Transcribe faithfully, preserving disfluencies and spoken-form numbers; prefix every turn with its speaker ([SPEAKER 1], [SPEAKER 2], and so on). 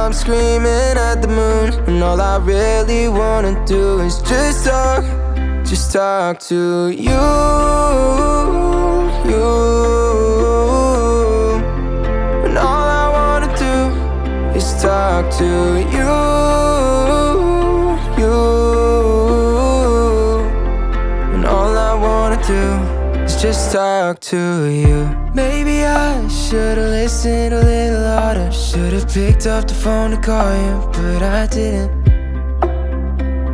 [SPEAKER 1] I'm screaming at the moon, and all I really wanna do is just talk, just talk to you, you. And all I wanna do is talk to you, you. And all I wanna do is just talk to you. Maybe I should've listened a little harder, should've picked up the phone to call you, but I didn't.